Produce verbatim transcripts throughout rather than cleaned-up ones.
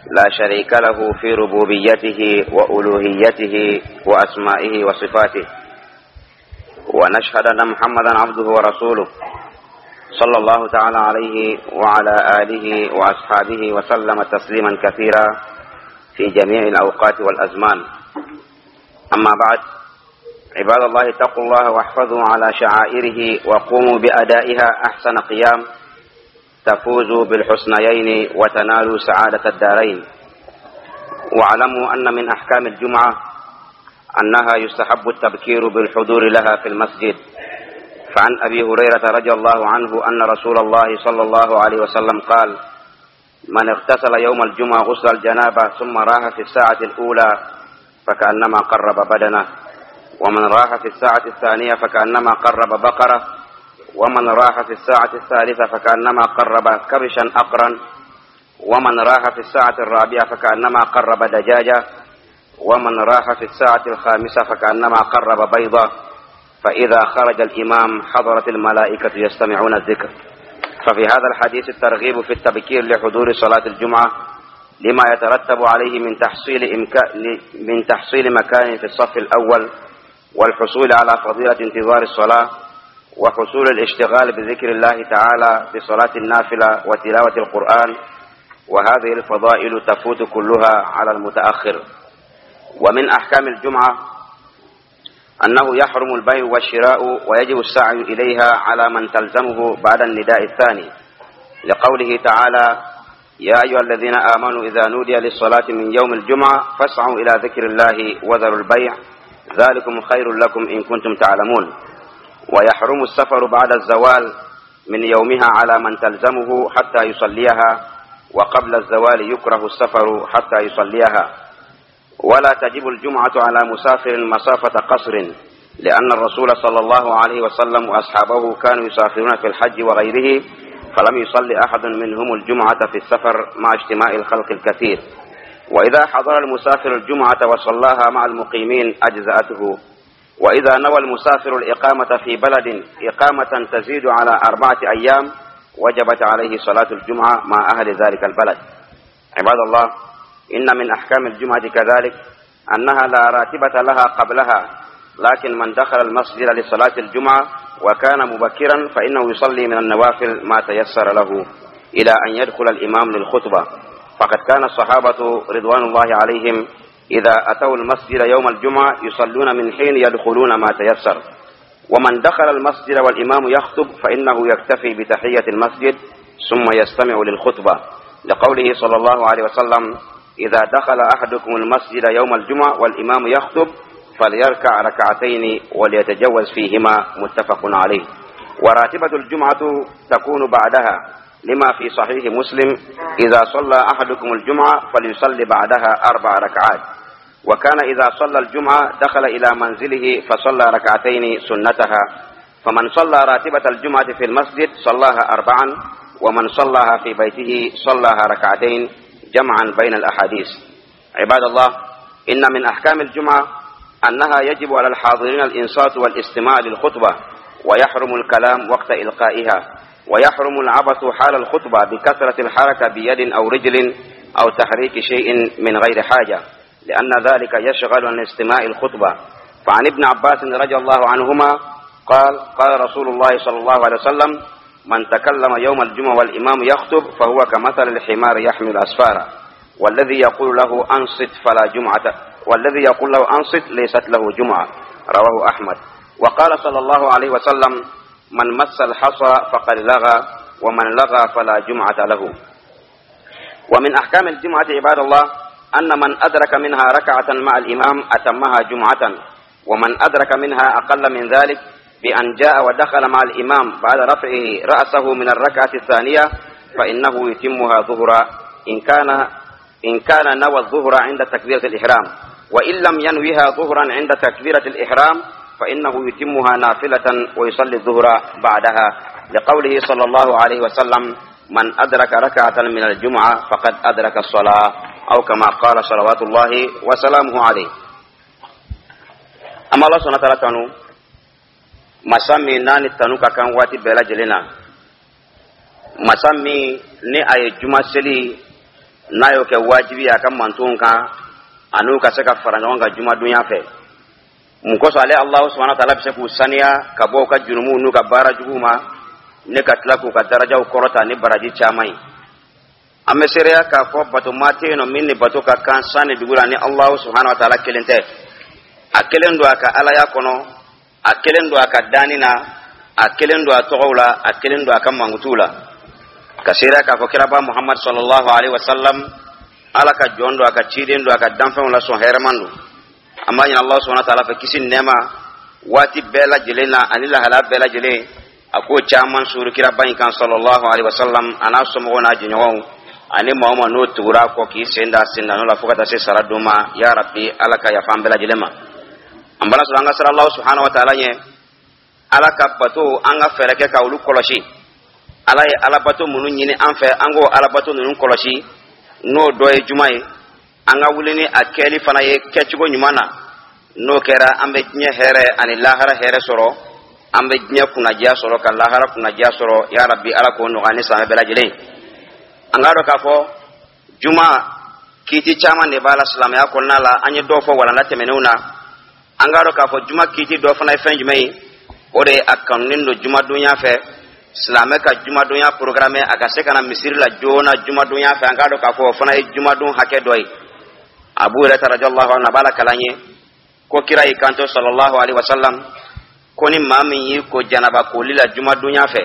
لا شريك له في ربوبيته وألوهيته وأسمائه وصفاته، ونشهد أن محمدا عبده ورسوله صلى الله تعالى عليه وعلى آله وأصحابه وسلم تسليما كثيرا في جميع الأوقات والأزمان. أما بعد، عباد الله اتقوا الله واحفظوا على شعائره وقوموا بأدائها أحسن قيام تفوزوا بالحسنيين وتنالوا سعادة الدارين. واعلموا أن من أحكام الجمعة أنها يستحب التبكير بالحضور لها في المسجد. فعن أبي هريرة رضي الله عنه أن رسول الله صلى الله عليه وسلم قال: من اغتسل يوم الجمعة غسل الجنابة ثم راح في الساعة الأولى فكأنما قرب بدنه، ومن راح في الساعة الثانية فكأنما قرب بقرة، ومن راح في الساعة الثالثة فكأنما قرب كبشا أقرا، ومن راح في الساعة الرابعة فكأنما قرب دجاجة، ومن راح في الساعة الخامسة فكأنما قرب بيضة. فإذا خرج الإمام حضرت الملائكة يستمعون الذكر. ففي هذا الحديث الترغيب في التبكير لحضور صلاة الجمعة لما يترتب عليه من تحصيل إمكان من تحصيل مكان في الصف الأول، والحصول على فضيلة انتظار الصلاة، وحصول الاشتغال بذكر الله تعالى في صلاة النافلة وتلاوة القرآن. وهذه الفضائل تفوت كلها على المتأخر. ومن أحكام الجمعة أنه يحرم البيع والشراء ويجب السعي إليها على من تلزمه بعد النداء الثاني، لقوله تعالى: يا أيها الذين آمنوا إذا نودي للصلاة من يوم الجمعة فاسعوا إلى ذكر الله وذروا البيع ذلكم خير لكم إن كنتم تعلمون. ويحرم السفر بعد الزوال من يومها على من تلزمه حتى يصليها، وقبل الزوال يكره السفر حتى يصليها. ولا تجب الجمعة على مسافر مسافة قصر، لأن الرسول صلى الله عليه وسلم وأصحابه كانوا يسافرون في الحج وغيره، فلم يصلي أحد منهم الجمعة في السفر مع اجتماع الخلق الكثير. وإذا حضر المسافر الجمعة وصلاها مع المقيمين أجزأته. وإذا نوى المسافر الإقامة في بلد إقامة تزيد على أربعة أيام وجبت عليه صلاة الجمعة مع أهل ذلك البلد. عباد الله، إن من أحكام الجمعة كذلك أنها لا راتبة لها قبلها، لكن من دخل المسجد لصلاة الجمعة وكان مبكرا فإنه يصلي من النوافل ما تيسر له إلى أن يدخل الإمام للخطبة. فقد كان الصحابة رضوان الله عليهم إذا أتوا المسجد يوم الجمعة يصلون من حين يدخلون ما تيسر. ومن دخل المسجد والإمام يخطب فإنه يكتفي بتحية المسجد ثم يستمع للخطبة، لقوله صلى الله عليه وسلم: إذا دخل أحدكم المسجد يوم الجمعة والإمام يخطب فليركع ركعتين وليتجوز فيهما، متفق عليه. وراتبة الجمعة تكون بعدها، لما في صحيح مسلم: إذا صلى أحدكم الجمعة فليصلي بعدها أربع ركعات. وكان إذا صلى الجمعة دخل إلى منزله فصلى ركعتين سنتها. فمن صلى راتبة الجمعة في المسجد صلاها أربعا، ومن صلاها في بيته صلاها ركعتين، جمعا بين الأحاديث. عباد الله، إن من أحكام الجمعة أنها يجب على الحاضرين الإنصات والاستماع للخطبة، ويحرم الكلام وقت إلقائها، ويحرم العبث حال الخطبة بكثرة الحركة بيد أو رجل أو تحريك شيء من غير حاجة، لأن ذلك يشغل عن استماع الخطبة. فعن ابن عباس رضي الله عنهما قال: قال رسول الله صلى الله عليه وسلم: من تكلم يوم الجمعة والإمام يخطب فهو كمثل الحمار يحمل أسفارا، والذي يقول له أنصت فلا جمعة والذي يقول له أنصت ليست له جمعة. رواه أحمد. وقال صلى الله عليه وسلم: من مس الحصى فقد لغى، ومن لغى فلا جمعة له. ومن أحكام الجمعة عباد الله أن من أدرك منها ركعة مع الإمام أتمها جمعة، ومن أدرك منها أقل من ذلك بأن جاء ودخل مع الإمام بعد رفعه رأسه من الركعة الثانية فإنه يتمها ظهرا، إن كان إن كان نوى الظهر عند تكبيرة الإحرام، وإن لم ينويها ظهرا عند تكبيرة الإحرام فإنه يتمها نافلة ويصلي الظهر بعدها، لقوله صلى الله عليه وسلم: من أدرك ركعة من الجمعة فقد أدرك الصلاة، أو كما قال صلوات الله وسلامه عليه. أما الله سبحانه وتعالى تنو مسامي ناني تنوكا كان واتي بلا جلنا مسامي ني أي جمعة سلي nayo ke wajibi akan mantun ka anu ka se ka fara ɲɔgɔn ka juma dunya fɛ mun koso ale Allah subhanahu wa ta'ala bɛ se k'u saniya ka bɔ ka jurumu n'u ka baara jugu ma ne ka tila k'u ka darajaw kɔrɔta ni baraji caman ye an bɛ seereya k'a fɔ bato maa tɛ yen nɔ min ni bato ka kan sanni dugu la ni Allah subhanahu wa ta'ala kelen tɛ a kelen don a ka alaya kɔnɔ a kelen don a ka danni na a kelen don a tɔgɔw la a kelen don a ka mankutuw la ka seereya k'a fɔ kiraba Muhammad sallallahu alaihi wasallam ala ka jɔn don a ka ciden don a ka danfɛnw la sɔn hɛrɛman don an b'a ɲini Allah subhanahu wa ta'ala fɛ kisi nɛɛma waati bɛɛ lajɛlen na ani lahala bɛɛ lajɛlen a ko caman suru kiraba in kan sallallahu alaihi wasallam a n'a somɔgɔw n'a jɛɲɔgɔnw ani maa o maa n'o tugura kɔ k'i sen da sen da n'o la fo ka taa se sara don ma ya rabbi ala ka yafa an bɛɛ lajɛlen ma an bala sɔrɔ an ka sira Allah subhanahu wa ta'ala ɲɛ ala ka bato an ka fɛɛrɛ kɛ ka olu kɔlɔsi ala ye ala bato minnu ɲini an fɛ an k'o ala bato ninnu kɔlɔsi n'o dɔ ye juma ye an ka wuli ni a kɛli fana ye kɛcogo ɲuman na n'o kɛra an bɛ diɲɛ hɛrɛ ani lahara hɛrɛ sɔrɔ an bɛ diɲɛ kunnajiya sɔrɔ ka lahara kunnajiya sɔrɔ ya rabbi ala k'o nɔgɔya ni san bɛɛ lajɛlen an k'a dɔn k'a fɔ juma kiiti caman de b'a la silamɛya kɔnɔna la an ye dɔw fɔ walanda tɛmɛnenw na an k'a dɔn k'a fɔ juma kiiti dɔ fana ye fɛn jumɛn ye o de a kanunen don jumadonya fɛ silamɛ ka jumadonya programme a ka se ka na misiri la joona jumadonya fɛ an k'a dɔn k'a fɔ o fana ye jumadon hakɛ dɔ ye abu hurairata radiyallahu anhu a b'a la kalan ye ko kira y'i kanto sallallahu alaihi wasallam ko ni maa min y'i ko janaba koli la jumadonya fɛ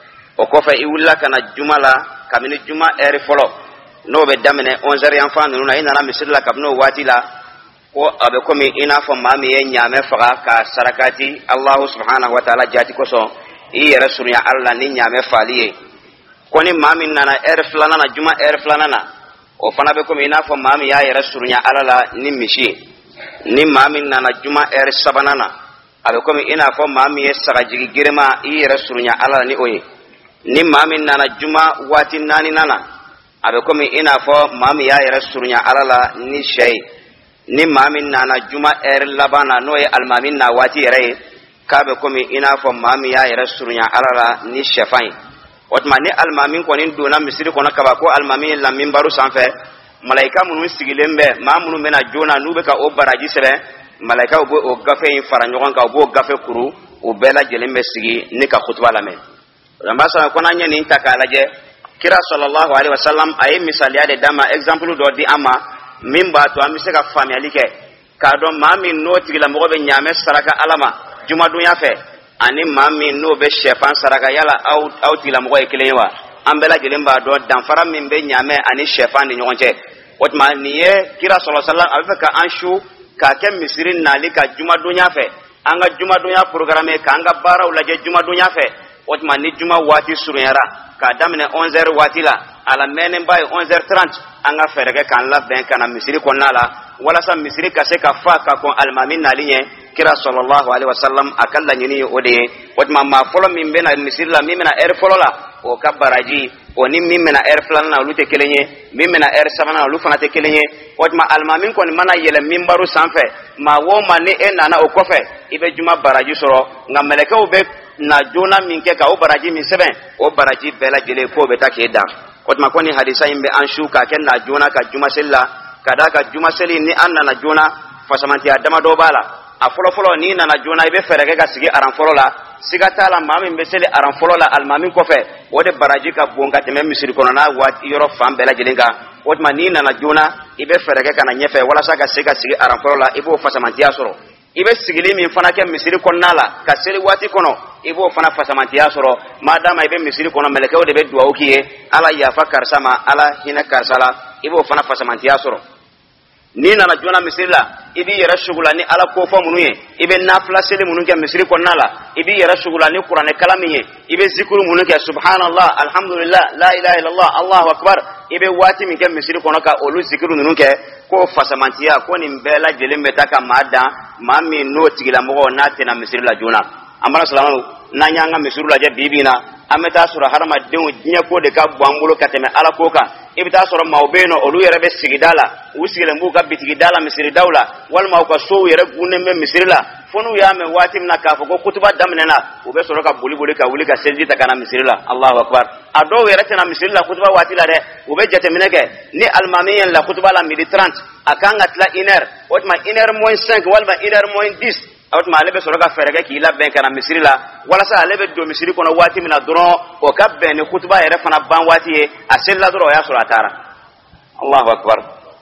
o kɔfɛ i wulila ka na juma la kabini juma heure fɔlɔ n'o bɛ daminɛ onze heures yan fan ninnu na i nana misiri la kabini o waati la ko a bɛ komi i n'a fɔ maa min ye ɲaamɛ faga ka sarakati Allahu subhanahu wa ta'ala jati kosɔn i yɛrɛ surunya Ala la ni ɲaamɛ faali ye ko ni maa min nana heure filanan na juma heure filanan na o fana bɛ komi i n'a fɔ maa min y'a yɛrɛ surunya Ala la ni misi ye ni maa min nana juma heure sabanan na a bɛ komi i n'a fɔ maa min ye sagajigi girima i yɛrɛ surunya Ala la ni o ye ni maa min nana juma waati naani nana a bɛ komi i n'a fɔ maa min y'a yɛrɛ surunya Ala la ni sɛ ye ni maa min nana juma heure laban na n'o ye alimami na waati yɛrɛ ye k'a bɛ komi i n'a fɔ maa min y'a yɛrɛ surunya Ala la ni sɛfan ye o tuma ni alimami kɔni donna misiri kɔnɔ kaba ko alimami ye la minbaru sanfɛ malayika minnu sigilen bɛ maa minnu bɛna joona n'u bɛ ka o baraji sɛbɛn malayikaw bɛ o gafe in fara ɲɔgɔn kan u b'o gafe kuru u bɛɛ lajɛlen bɛ sigi ni ka kutuba lamɛn an b'a sɔrɔ ko n'an ye nin ta k'a lajɛ kira sallallahu alaihi wasallam a ye misaliya de d'a ma exemple dɔ di an ma min b'a to an bɛ se ka faamuyali kɛ k'a dɔn maa min n'o tigilamɔgɔ bɛ ɲaamɛ saraka Ala ma jumadonya fɛ ani maa min n'o bɛ sɛfan saraka yala aw aw tigilamɔgɔ ye kelen ye wa an bɛɛ lajɛlen b'a dɔn danfara min bɛ ɲaamɛ ani sɛfan ni ɲɔgɔn cɛ o tuma nin ye kira sallallahu alaihi wasallam a bɛ fɛ ka an su k'a kɛ misiri nali ka jumadonya fɛ an ka jumadonya programme k'an ka baaraw lajɛ jumadonya fɛ o tuma ni juma waati surunyara k'a daminɛ onze heures waati la a la mɛnenba ye onze heures trente an ka fɛɛrɛ kɛ k'an labɛn ka na misiri kɔnɔna la walasa misiri ka se ka fa ka kɔn alimami nali ɲɛ kira sallallahu alaihi wasallam a ka laɲini ye o de ye o tuma maa fɔlɔ min bɛna misiri la min bɛna heure fɔlɔ la o ka baraji o ni min bɛna heure filanan na olu tɛ kelen ye min bɛna heure sabanan na olu fana tɛ kelen ye o tuma alimami kɔni mana yɛlɛ minbaru sanfɛ maa o maa ni e nana o kɔfɛ i bɛ juma baraji sɔrɔ nka mɛlɛkɛw bɛ na joona min kɛ ka o baraji min sɛbɛn o baraji bɛɛ lajɛlen k'o bɛ taa k'e dan o tuma ko ni hadisa in bɛ an su k'a kɛ na joona ka juma seli la ka d'a ka juma seli ni an nana joona fasamantiya damadɔ b'a la a fɔlɔ fɔlɔ n'i nana joona i bɛ fɛɛrɛ kɛ ka sigi aran fɔlɔ la siga t'a la maa min bɛ seli aran fɔlɔ la alimami kɔfɛ o de baraji ka bon ka tɛmɛ misiri kɔnɔna waati yɔrɔ fan bɛɛ lajɛlen kan o tuma n'i nana joona i bɛ fɛɛrɛ kɛ ka na ɲɛfɛ walasa ka se ka sigi aran fɔlɔ la i b'o fasamantiya sɔrɔ i bɛ sigili min fana kɛ misiri kɔnɔna la ka seli waati kɔnɔ i b'o fana fasamantiya sɔrɔ maadama i bɛ misiri kɔnɔ mɛlɛkɛw de bɛ duwawu k'i ye ala yafa karisa ma ala hinɛ karisa la i b'o fana fasamantiya sɔrɔ n'i nana joona misiri la i b'i yɛrɛ sugula ni ala ko fɔ minnu ye i bɛ nafila seli minnu kɛ misiri kɔnɔna la i b'i yɛrɛ sugula ni kuranɛ kalan min ye i bɛ zikuru minnu kɛ subhanallah alhamdulillah la ilaha illallah allahu akbar i bɛ waati min kɛ misiri kɔnɔ ka olu zikiru ninnu kɛ ko fasamantiya ko nin bɛɛ lajɛlen bɛ taa ka maa dan maa min n'o tigilamɔgɔ n'a tɛna misiri la joona an bala silamɛw n'an y'an ka misiri lajɛ bi bi in na an bɛ taa sɔrɔ hadamadenw diɲɛ ko de ka bon an bolo ka tɛmɛ ala ko kan i bɛ taa sɔrɔ maaw bɛ yen nɔ olu yɛrɛ bɛ sigida la u sigilen b'u ka bitigida la misiridaw la walima u ka sow yɛrɛ gunnen bɛ misiri la fonu ya me wati mina ka fo ko kutuba damnena ube soro ka buli buli ka wuli ka selji ta kana misirila Allahu akbar ado wera tana misirila kutuba wati la de ube jete mineke ni almamiyen la kutuba la midi trente akanga tla une heure otma une heure moins cinq walba une heure moins dix awtma alebe soro ka ferege ki la ben kana misirila wala sa alebe do misiri kono wati mina dron o ka ben ni kutuba yere fana ban wati e asella dro ya sura tara Allahu akbar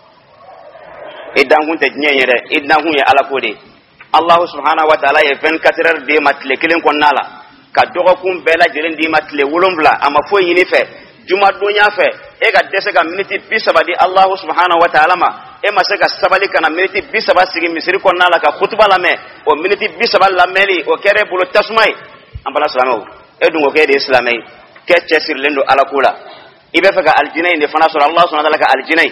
idan kun te nyere idan kun ya ala kodi Allah subhanahu wa ta'ala ye vingt-quatre heures de matle kelen konnala ka dogo kum bela jelen di matle wolomvla ama fo yini fe juma dunya fe e ga dese ga minute bisaba di Allah subhanahu wa ta'ala ma e ma se ga sabali kana minute bisaba sigi misiri konnala ka khutba la me o minute bisaba la meli o kere bulo tasmai ambala salamu e dungo ke de islamai ke chesir lendo ala kula ibe fe ga aljinai ne fana sura Allah subhanahu wa ta'ala ka aljinai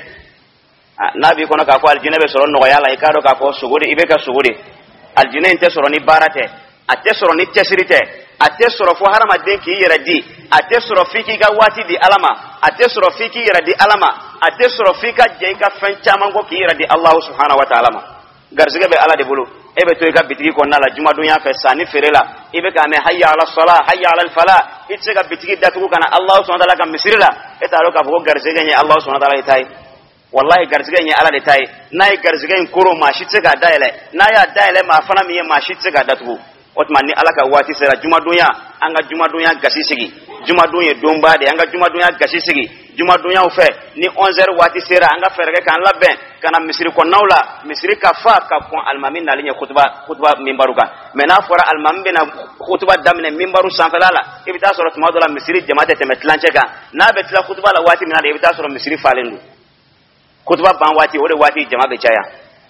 nabi kono ka ko aljinai be soro no yala e ka do ka ko sugudi ibe ka sugudi aljina inte soro ni barate ate soro ni tesirite ate soro fo harama den ki yera di ate soro fiki ga wati di alama ate soro fiki yera di alama ate soro fika je ka fen chama ngo ki yera di Allah subhanahu wa ta'ala garzige be ala de bulu ebe to ga bitigi ko nala juma dunya fe sani ferela ibe ka me hayya ala salah hayya ala al falah itse ga bitigi datu kana Allah subhanahu wa ta'ala ka misirila eta ro ka fo garzige ni Allah subhanahu wa ta'ala itai wallahi garzigen ya ala de tai nay garzigen koro ma shi tsega daile na ya daile ma fana mi ma shi tsega datu otman ni alaka wati sera juma dunya anga juma dunya gashi sigi juma dunya domba de anga juma dunya gashi sigi juma dunya ufe ni onze heures wati sera anga ferege kan labbe kana misri ko nawla misri ka fa ka kon almamin na linya khutba khutba mimbaruka mena fora almambe na khutba damne mimbaru sanfalala ibita surat madula misri jamaate temetlancheka na betla khutba la wati mina de ibita surat misri falendu kutuba ban wati wode wati jama be caya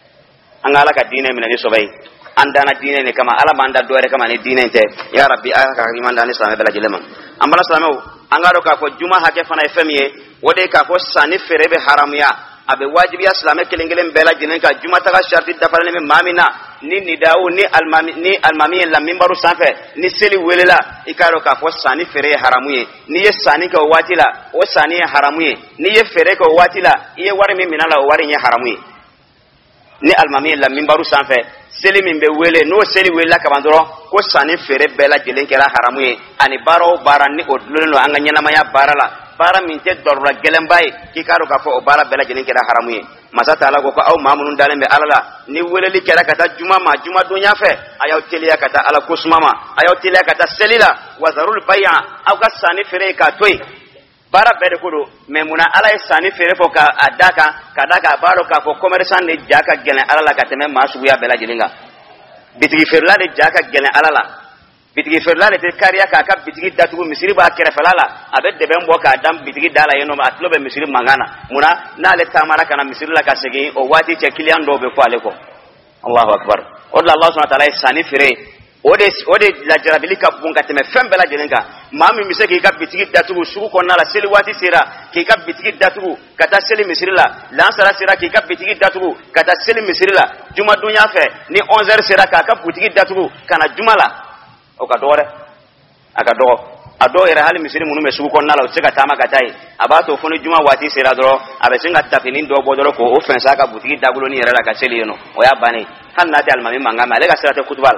an ala ka dine min ni sobai andana dine ne kama ala manda doore kama ni dine te ya rabbi aka ka imanda ni sama bela jilema ambala salamu an garo ka ko juma hake fana femiye wode ka ko sani ferebe haramuya abe wajibi islame kelengelen bela jinen ka juma ta sharti dafale me mamina ni nidawu ni almami ni almami la mimbaru sanfe ni seli welela ikaro ka fo sani fere haramuye ni ye sani ka wati la o sani haramuye ni ye fere ka wati la ye wari mi minala o wari nye haramuye ni almami la mimbaru sanfe seli min be wele no seli welela ka bandoro ko sani fere bela jelen kera haramuye ani baro bara ni odlolo anga nyana maya barala bara min te dorra gelembay ki karo ka fo o bara bela jelen kera haramuye masa taala ko ko aw mamunun dalembe alala ni weleli kera kata juma ma juma dunya fe ayaw teliya kata ala kusmama ayaw teliya kata selila wazarul bay'a aw ka sani fere ka toy bara bede ko do memuna ala sani fere fo ka adaka kadaka baro ka fo commerçant ne jaka gelen alala ka teme masu ya bela jelinga bitigi ferla de jaka gelen alala bitigi ferla de kariya ka ka bitigi datugo misiri ba kere falala abe de ben boka dam bitigi dala yeno ma atlo be misiri mangana muna na le tamara kana misiri la ka segi o wati che kilian do be ko ale ko Allahu akbar ola Allah subhanahu wa ta'ala sani fere ode ode la jarabili ka bunga teme fembela jelenga mami miseki ka bitigi datugo suku ko na la seli wati sera ki ka bitigi datugo kata seli misiri la lansara sera ki ka bitigi datugo kata seli misiri la juma dunya fe ni onze heures sera ka ka bitigi datugo kana juma la o ka dore aka do ado era hali misiri munu mesugo ko nala o sega tama gatai abato foni juma wati sera dro abe singa tapini do bodoro ko o fensa ka butigi dagulo ni era la ka seli no o ya bani hanna ta almami mangama le ka sera te kutbal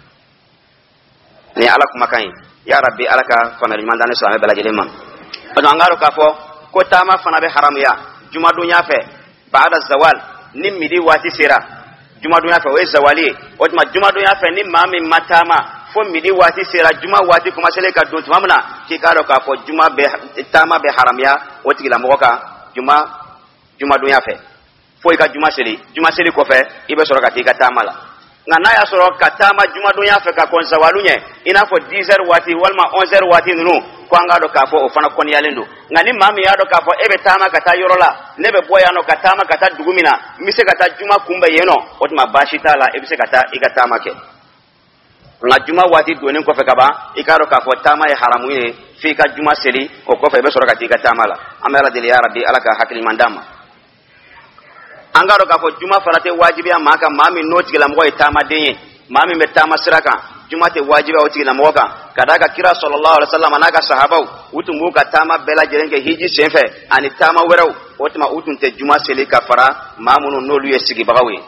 ni ala kuma kai ya rabbi alaka famel mandane so bela jelema o ngaro ka fo ko tama fana be haram ya juma dunya fe baada zawal ni midi wati sera juma dunya fe we zawali o juma dunya fe ni mami matama fo midi wati sera juma wati kuma sele ka don tumamna ki karo ka fo juma be tama be haram ya wati la moka juma juma dunya fe fo ka juma sele juma sele ko fe ibe soro ka ti ka tamala ngana ya soro ka tama juma dunya fe ka kon zawalunye ina fo dix heures wati walma onze heures wati nunu ko ngado ka fo o fana kon yalendo ngani mami ya do ka fo ebe tama ka ta yorola nebe boya no ka tama ka ta dugumina mise ka ta juma kumba yeno otma bashita la ebe se ka ta iga tama ke nga juma wati donin ko fe kaba ikaro ka fo tama ya haramu ye fi ka juma seli o ko fe be soro ka ti ka tama la amela dil ya rabbi alaka hakli mandama angaro ka fo juma farate wajibi amaka mami noti la mo tama denye mami me tama siraka juma te wajibi o ti la mo ka kadaka kira sallallahu alaihi wasallam anaka sahabau utungu ka tama bela jerenge hiji senfe ani tama weraw otma utun te juma seli ka fara mamunu nolu ye sigi bagawi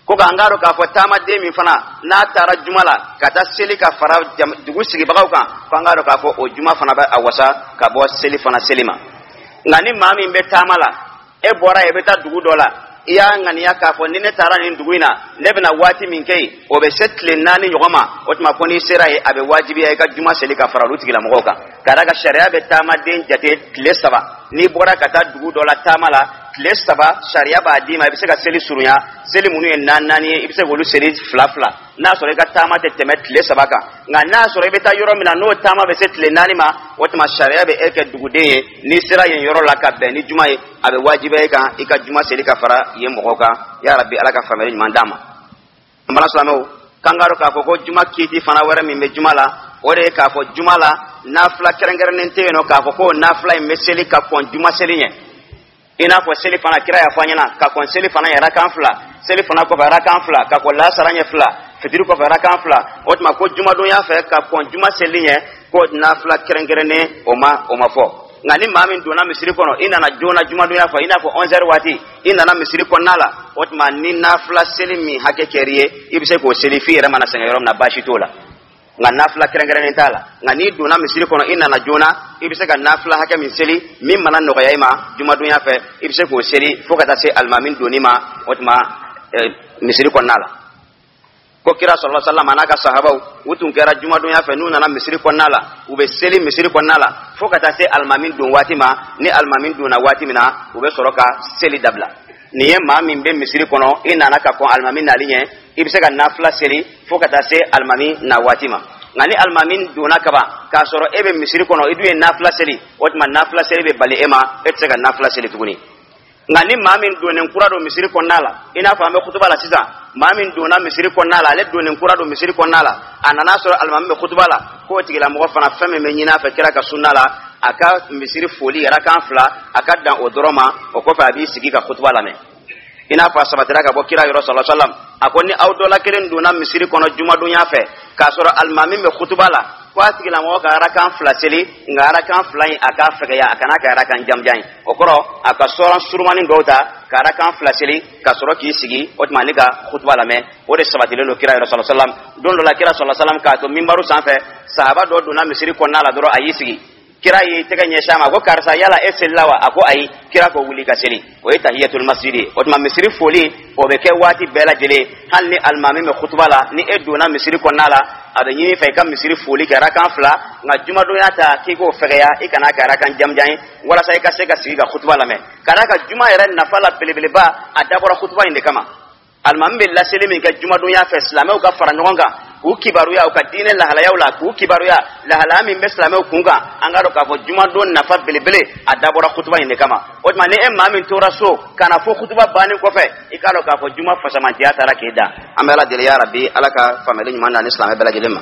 ko ka ngaro ka fo tama de min fana na tara jumala kata seli ka fara dugu sigi bagaw kan ko ngaro ka fo o juma fana ba awasa ka bo seli fana selima ngani mami be tamala e bora e beta dugu dola iya ngani ya ka fo ni ne tara ni dugu ina ne bena wati min kai o be setle nani nyogoma o tuma ko ni sera e abe wajibi ay ka juma seli ka fara ruti la mogoka kada ga sharia be tama den jate tile saba ni bora kata dugu dola tamala tile saba sharia ba di ma be se ka seli surunya seli munu en nan nani ibe se golu seli fla fla na so ka tama te temet tile saba ka nga na so be ta yoro mina no tama be se tile nani ma o tuma sharia be eke dugu de ni sera yen yoro la ka be ni juma e abe wajibi ay ka ika juma seli ka fara ye mogoka ya rabbi alaka fameli mandama ambala salamo kangaro ka ko juma kiti fana wara mi me juma la ore ka fo juma la nafla kerengere nente no ka fo ko nafla meseli ka kon juma selinye ina fo seli fana kira ya fanyana ka kon seli fana ya rakan fla seli fana ko rakan fla ka ko la saranye fla fitiru ko rakan fla otma ko juma do ya fe ka kon juma selinye ko nafla kerengere ne oma oma fo ngani mami dona misiri kono ina na jona juma do ya fa ina fo onze heures wati ina na misiri konala otma ni nafla selimi hake keriye ibise ko seli fi rama na senga yorom na bashi tola nga nafla kerengere ne tala ngani dona misiri kono ina na jona ibise ka nafla hake min seli min manan no yayma juma do ya fa ibise ko seli fo kata se almamin donima otma eh, misiri konala ko kira sallallahu alaihi wasallam anaka sahaba utun kera juma dunya fe nuna na misri konnala ube seli misri konnala fokata se almamin dun watima ni almamin dun watimina ube soroka seli dabla niye ma min be misri kono ina naka ko almamin nalinye ibse ka nafla seli fokata se almamin na watima ngani almamin dun kaba ka soro ebe misri kono iduye nafla seli otma nafla seli be bali ema etse ka nafla seli tuguni ngani mamin donen kurado misiri konnala ina fa me khutba la sisa mamin dona misiri konnala le donen kurado misiri konnala anana so almamme khutba la ko tigila mo fana femme me nyina fa kira ka sunnala aka misiri foli yara kan fla aka dan odroma o ko fa bi sigi ka khutba la me ina fa sabatira ka bo kira yoro sallallahu alaihi wasallam akoni awdola kelen dona misiri kono juma dunya fe ka soro almamme me khutba la ko tigila mo ka rakan fla seli ngara kan fla aka fega ya akana ka rakan jamjai okoro aka soran surmanin dota ka rakan fla seli ka soro ki sigi otmanika khutba la me o de sabatile no kira rasul sallallahu alaihi wasallam don do la kira sallallahu alaihi wasallam ka to mimbaru sanfe sahaba do do na misiri ko nala doro ayi sigi kira yi tega nyeshama ko karsa yala esellawa ako ayi kira ko wuli ka seli o tahiyatul masjid otma misiri foli o be ke wati bela jele halni almami me khutba la ni eddo na misiri ko nala ada nyini fay kam misiri foli ka rakan fla nga juma do yata ki ko fegeya ikana ka rakan jamjai wala sai ka se ka sigi ka khutba la me karaka juma yere na fala belebele ba adabora khutba inde kama almami be la selimi ka juma do ya fa islamau ka fara nyonga ku kibaru ya ka dine la hala yaula ku kibaru ya la hala min islamau kunga angaro ka fo juma do na fa belebele adabora khutba inde kama o ma ne emma min tora so kana fo khutba bani ko fe ikalo ka fo juma fa sama tiya tara keda amela dile ya rabbi alaka family man na islam bela gelema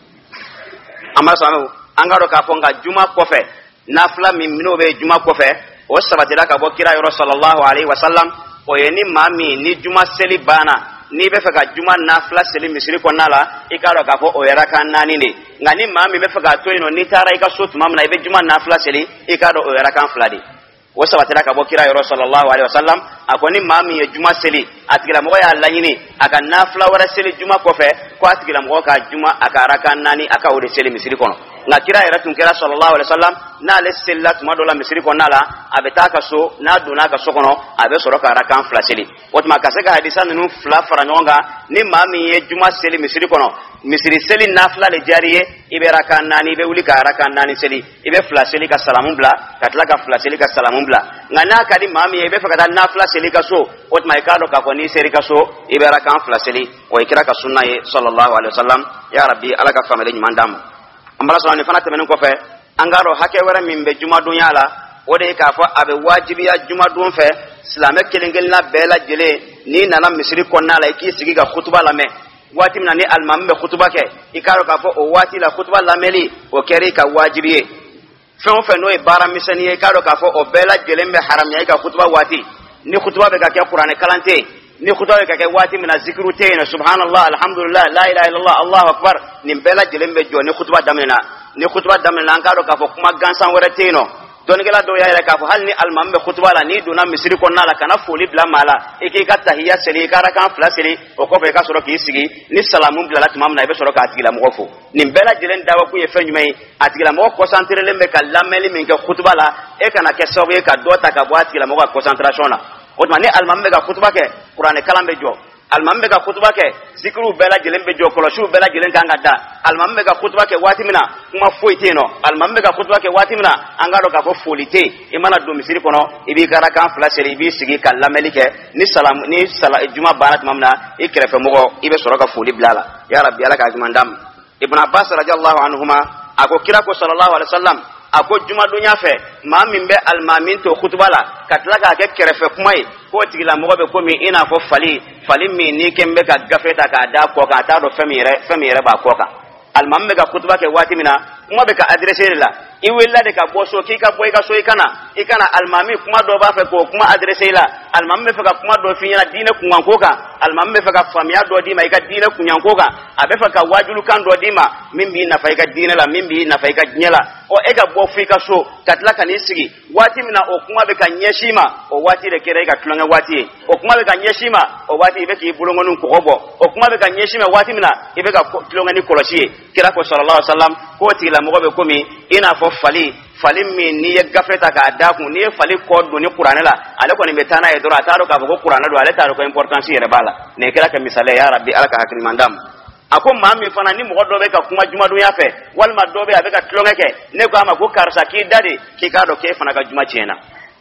amara samu angaro ka fo nga juma ko fe nafla min mino be juma ko fe o sabatira ka bo kira yoro sallallahu alaihi wasallam o yeni mami ni juma seli bana ni be faka juma nafla seli misiri ko nala ikaro ka fo o yara kan nani ne ngani mami be faka to ino ni tara ika so tuma na be juma nafla seli ikaro o yara kan fladi o sabatira ka bo kira yoro sallallahu alaihi wasallam akoni mami ye juma seli atigila mo ya lanyini aka nafla wara seli juma ko fe ko atigila mo ka juma aka raka nani aka o de seli misiri kono na kira yara tun kira sallallahu alaihi wasallam na le sellat madola misiri ko nala abeta ka so na duna ka so kono abe soro ka raka fla seli otma ka sega hadisa nunu fla fara nyonga ni mami ye juma seli misiri kono misiri seli nafla le jariye ibe raka nani be wuli ka raka nani seli ibe fla seli ka salamun bla katla ka fla seli ka salamun bla ngana ka di mami ye be fakata nafla seli ka so otma ikado ka ko ni seri ka so ibe raka fla seli o ikira ka sunna ye sallallahu alaihi wasallam ya rabbi alaka famele nyimandam ambala so ni fana temenen ko fe angaro hake wara min be juma dunya la o de ka fa abe wajibiya juma dun fe islame kelengel na bela jele ni nana misri konna la ki sigi ga khutba la me wati na ni almam be khutba ke ikaro ka fa o wati la khutba la meli o keri ka wajibiye fen fe no e bara misani ikaro ka fa o bela jele me haram ya ka khutba wati ni khutba be ka ke qur'an kalante ni khutba be ka ke wati mina zikru tayna subhanallah alhamdulillah la ilaha illallah allahu akbar ni bela jele be jo ni khutba damena ni khutba damena an karo ka fo kuma gansan wara teno donikela do ya ka fo hal ni almambe khutba la ni duna misiri ko nala kana foli bla mala e ke ka tahiyya seli ka raka fla seli o ko fe ka soro ki sigi ni salamu bla la tamam na be soro ka tigila mo fo ni bela jilen dawa ku ye fenjumai atigila mo concentré le me ka lameli min ka khutba la e kana ke so ye ka dota ka bo atigila mo ka concentration na o ma ni almambe ka khutba ke qur'an kalambe jo almambe ka khutba ke zikru bela jilen be jo koloshu bela jilen kanga da almambe ka khutba ke wati mina kuma foite no almambe ka khutba ke wati mina angaro ka fo folite imana do misiri kono ibi karaka fla seri ibi sigi kala melike ni salam ni sala juma barat mamna ikrefe mogo ibe soroka foli blala ya rabbi alaka azmandam ibn abbas radhiyallahu anhuma ako kila ko sallallahu alaihi wasallam ako juma dunya fe ma min be almamin to khutba la katlaga ke krefe kumai ko tigila mogo be ko mi ina fo fali fali mi ni kembe ka gafeta ka da ko ka ta do femire femire ba ko ka almamme ka khutba ke wati mina kuma be ka adresser la i wella de ka boso ki ka boy ka so ikana ikana almami kuma do ba fe ko kuma adresser la almamme fe ka kuma do finya dina kunwan ko ka almamme fe ka famia do di mai ka dina kunyan ko ka abe fe ka wajulu kan do di ma min bi na fa ka dina la min bi na fa ka nyela o e ka bo fi ka so katla kan isigi wati mina o kuma be ka nyeshima o wati de kere ka tulanga wati o kuma be ka nyeshima o wati be ki bulongo nun ko bo o kuma be ka nyeshima wati mina ibe ka tulanga ni koloshi kira ko sallallahu alaihi wasallam ko ti la mo be ko mi ina fo fali fali mi ni ye gafeta ka da ku ni fali ko do ni qur'an la ale ko ni betana e dora taro ka ko qur'an do ale taro ko importance yere bala ne kira ka misale ya rabbi alaka hakil mandam ako mami fana ni mo do be ka kuma juma do yafe wal ma do be abe ka tlonge ke ne ko ama ko karsa ki dade ki ka do ke fana ka juma chena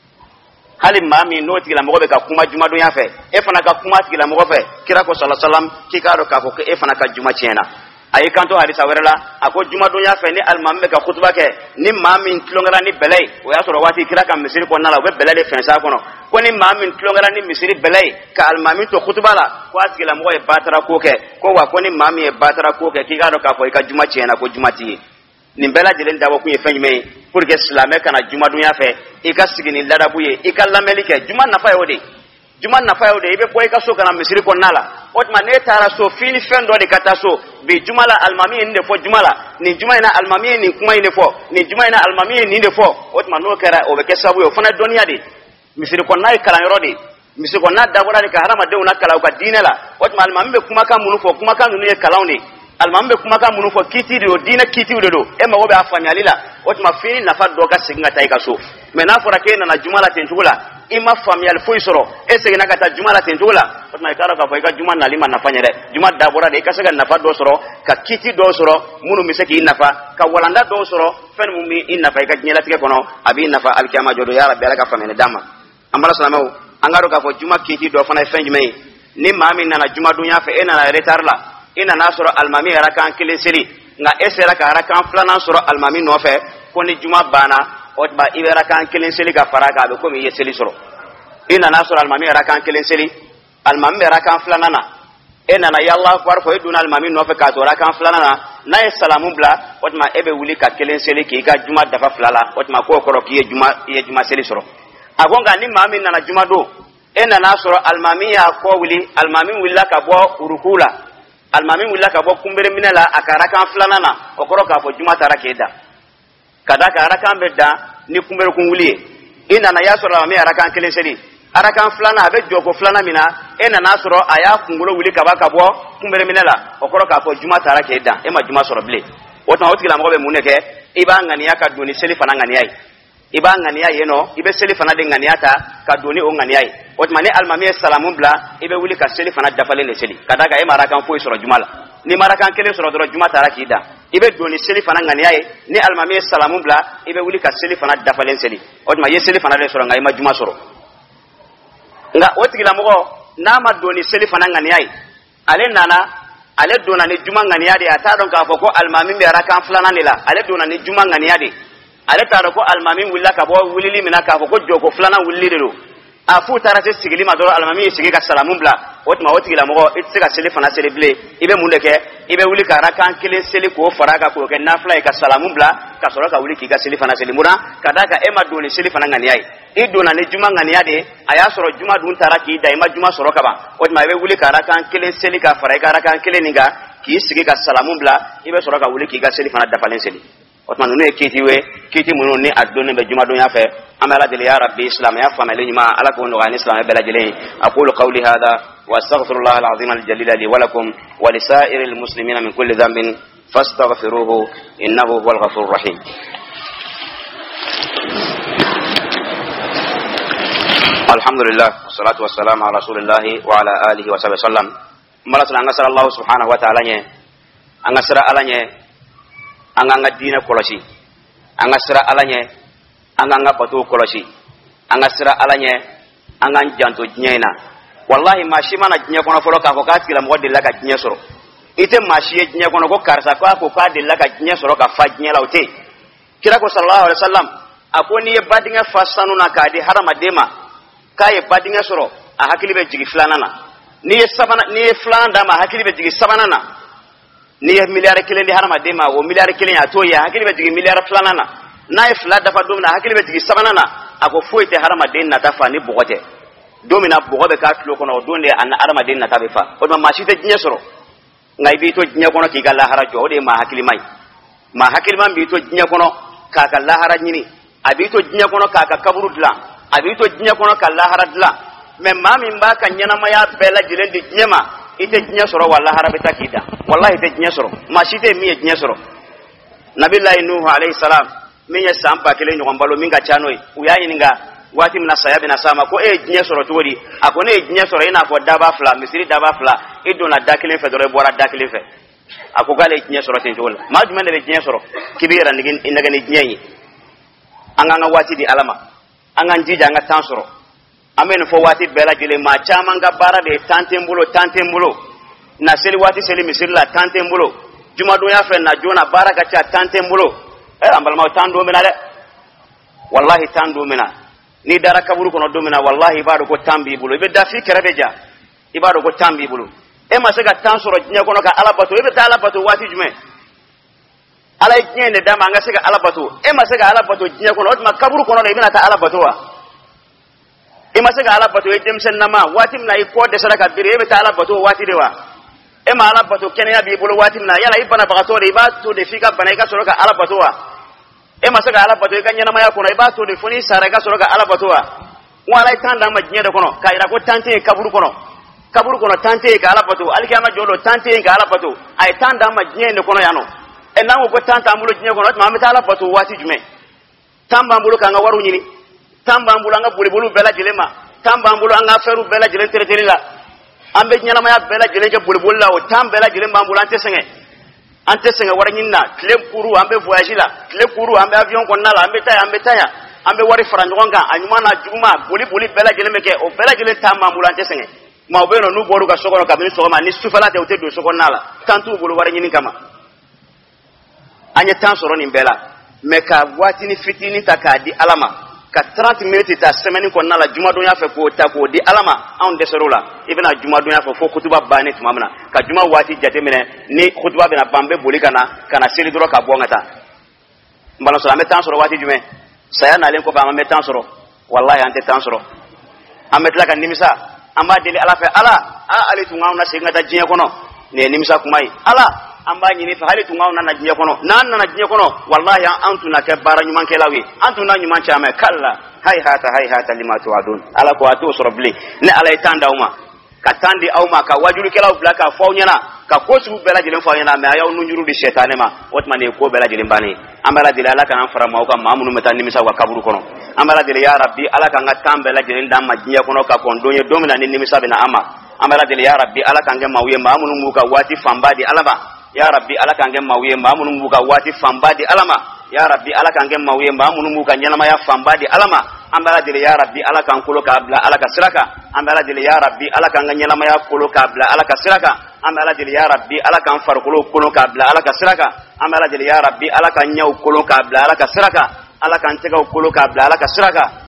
hali mami no ti la mo be ka kuma juma do yafe e fana ka kuma ti la mo fe kira ko sallallahu alaihi wasallam ki ka do ka ko e fana ka juma chena ay kanto hadisa werela ako juma dunya fe ni almamme ka khutba ke ni mamin tlongara ni belay o ya soro wati kira kam misiri ko nala be belay de fensa kono ko ni mamin tlongara ni misiri belay ka almamin to khutba la ko asgila mo e batara ko ke ko wa ko ni mami e batara ko ke ki ga do ka ko ka juma chena ko juma ti ni bela jilen dawo ku ye fenjme pour que islamé kana juma dunya fe e ka sigini ladabuye e ka lamelike juma na fa yode juma na fa yode ibe boy ka so kana misiri ko nala otma ne tara so fini fendo de kata so be jumala almami ni fo jumala ni juma ina almami ni kuma ine fo ni juma ina almami ni de fo otma no kara o be kesabu yo fana dunya de misiri ko nay kala yorode misiri ko na dabura ni ka harama de una kala ka dinela otma almami be kuma ka munu fo kuma ka nunu ye kalawni almami be kuma ka munu fo kiti de dina kiti de do e ma wo be afami alila otma fini na fa do ka singa tay ka so me na fora ke na jumala tentula ima familial foi soro ese na kata juma la tentula otma ikara ka faika juma na lima nafanya de juma dabora de kasaka nafa do soro ka kiti do soro munu miseki nafa ka walanda do soro fen mumi inna faika nyela tike kono abi nafa alkiyama jodo ya rabbi alaka famene dama amala salamu angaro ka fo juma kiti do fana fenjme ni mami na juma dunya fe ena na retarla ina nasoro almami rakan kile seli nga ese raka rakan flana soro almami no fe koni juma bana otba ibera kan kelen seli ka faraga be ko mi yeseli soro ina nasur almami era kan kelen seli almami era kan flanana ena na yalla akbar ko iduna almami no fe ka to ra kan flanana na salamu bla otma ebe wuli ka kelen seli ki ga juma dafa flala otma ko ko ki juma ye juma seli soro agonga ni mami na juma do ena nasur almami ya ko wuli almami willa ka bo urukula almami willa ka bo kumbere minala akara kan flanana okoro ka fo juma tarakeda kadaka arakan bedda ni kumber kun wuliye ina na yasoro me arakan kelen seli arakan flana be jogo flana mina ina nasoro aya kungulo wuli kabaka bo kumber minela okoro ka fo juma tarake da e ma juma soro ble wotna wotigila mo be muneke iba ngani aka doni seli fana ngani ai iba ngani ai yeno ibe seli fana de ngani ata ka doni o ngani ai wotma ni almami salamun bla ibe wuli ka seli fana dafale le seli kadaka e marakan fo soro jumala ni marakan kelen soro doro juma tarake da ibe doni seli fana ngani ai ni almami salamun bla ibe wuli ka seli fana dafalen seli wotma ye seli fana le soro ngai ma juma soro nga wotigila mo na ma doni seli fana ngani ai ale nana ale dona ni juma ngani ade ata don ka foko almami be rakan flana nila ale dona ni juma ngani ade ale ta ko almami willa ka bo wulili mina ka foko jogo flana wulili do afu tarase sigili ma do almami sigi ka salamun bla wotma wotigila mo itsika seli fana seli ble ibe mundeke ibe wuli ka rakan kile seli ko faraga ko ke nafla ka salamun bla ka soro ka wuli ki ka seli fana seli mura kadaka e ma doni seli fana ngani ai idona ni juma ngani ade aya soro juma dun taraki da ima juma soro kaba wotma ibe wuli ka rakan kile seli ka faraga rakan kile ninga ki sigi ka salamun bla ibe soro ka wuli ki ka seli fana dafalen seli otman nu kiti we kiti munu ni adoni be juma dunya fe amala dil ya rabbi islam ya famali ma ala ko no gani islam bela jile aqulu qawli hadha wa astaghfirullah alazim aljalil li wa lakum wa lisairil muslimina min kulli dhanbin fastaghfiruhu innahu huwal ghafurur rahim. Alhamdulillah wassalatu wassalamu ala rasulillah wa ala alihi wa sahbihi sallam. Mala sallallahu Allah subhanahu wa ta'ala nye angasra alanye anganga dina kolosi angasra alanye anganga patu kolosi angasra alanye angan janto nyena wallahi mashima na nya kono folo ka ko ka tira mo de la ka nya soro ite mashiye nya kono ko karsa ko ko ka de la ka nya soro ka fa nya lawte kira ko sallallahu alaihi wasallam akoni ye badinga fasanu na ka di harama dema kaye badinga soro a hakili be jigi flana na ni ye sabana ni ye flana da ma hakili be jigi sabana na ni ye miliyar kilen di harama dema o miliyar kilen ya to ya hakili be jigi miliyar flana na na ye fla dafa dum na hakili be jigi sabana na ako foite harama den na tafa ni bugote domina bugobe ka tulo kono donde an harama den na tabe fa o ma mashite jinya soro ngai bi to jinya kono ki galla harajo o de ma hakili mai ma hakili man bi to jinya kono ka ka la harajini abi to jinya kono ka ka kaburu dla abi to jinya kono ka la haradla me mami mbaka nyana maya bela jilendi jinyama ite jinya soro walla harabe takida wallahi ite jinya soro mashite mi jinya soro nabillahi nuhu alayhi salam minya sampa kile nyoko mbalo minga chanoi uyayi ninga wati mna sayabi na sama ko e jinya soro tuwodi akone e jinya soro ina fo daba fla misiri daba fla ido na dakile fe dore bora dakile fe akugale jinya soro tinjol madu mende jinya soro kibira nigin inaga ni jinyi anganga wati di alama angan jija anga tansoro amen fo wati bela jile ma chama nga bara de tantembulo tantembulo na seli wati seli misiri la tantembulo juma dunya fe na jona baraka cha tantembulo eh ambal ma tando mena de wallahi tando mena ni dara kaburu kono do mena wallahi ibado ko tambi bulu be dafi kerabeja ibado ko tambi bulu e ma sega tansoro jinya kono ka alabato e be ta alabato wati jume ala nyene dama nga sega alabato e ma sega alabato jinya kono ma kaburu kono le bina ta alabato wa e ma sega alabato e demsen nama wati mna i ko de sadaka bire e be ta alabato wati de wa e ma alabato kenya bi bulu wati mna yala ibana bagato de ibatu de fika bana ka soroka alabato wa e ma sega alabato e ganya nama ya kono ibatu de funi sara ka soroka alabato wa wala tanda ma jinya de kono ka ira ko tante kaburu kono kaburu kono tante ka alabato alkiyama jolo tante ka alabato ay tanda ma jinya de kono yano e nango ko tanta ambulo jinya kono ma meta alabato wati jume tamba ambulo ka nga waru nyini tamba ambulo nga bule bulu bela jilema tamba ambulo nga feru bela jilen tere tere la ambe nyana ma ya bela jilen ke bule bulu la o tamba bela jilen ambulo ante senge ante senge wara nyinna klem kuru ambe voyage la klem kuru ambe avion ko nala ambe taya ambe taya ambe wari faranjonga anyuma na juma buli buli bela jilen meke o bela jilen tamba ambulo ante senge ma obeno nu boru ka sokono ka bini sokoma ni sufala te ote do sokon nala tantu bulu wara nyini kama anye tan soro ni bela meka wati ni fitini takadi alama ka trente minutes ta semaine ko nala juma do ya fe ko ta ko di alama on de sorola ibena juma do ya fe fo kutuba bani tumamna ka juma wati jate mene ni kutuba bena bambe bolikana kana seli dro ka bongata mbalo so ame tan soro wati jume saya na len ko ba ame tan soro wallahi ante tan soro ame tlaka nimisa amba dele ala fe ala a ali tunga na singa ta jinya kono ne nimisa kumai ala amba nyini fa hali tunga na jinya kono nan na jinya kono wallahi antu na ke bara nyuman ke lawi antu na nyuman chama kalla hay hata hay hata lima tuadun ala ko atu sorobli ne ala itanda uma katandi auma ka wajulu ke law blaka fawnyana ka kosu bela jilen fawnyana me ayaw nunjuru di shetane ma otmane ko bela jilen bani amala dile ala kan fara ma ka mamunu metani misa wa kaburu kono amala dile ya rabbi ala kan ngata bela jilen dam ma jinya kono ka kondonye domina ni nimisa bina ama amala dile ya rabbi ala kan ngema wiye mamunu muka wati fambadi alaba ya rabbi ala kan ngem mawiye mamunu muka wati fambadi alama ya rabbi ala kan ngem mawiye mamunu muka nyalama ya fambadi alama ambala dile ya rabbi ala kan kulo ka abla ala ka siraka ambala dile ya rabbi ala kan nyalama ya kulo ka abla ala ka siraka ambala dile ya rabbi ala kan farkulo kulo ka abla ala ka siraka ambala dile ya rabbi ala kan nyaw kulo ka abla ala ka siraka ala kan tega kulo ka abla ala ka siraka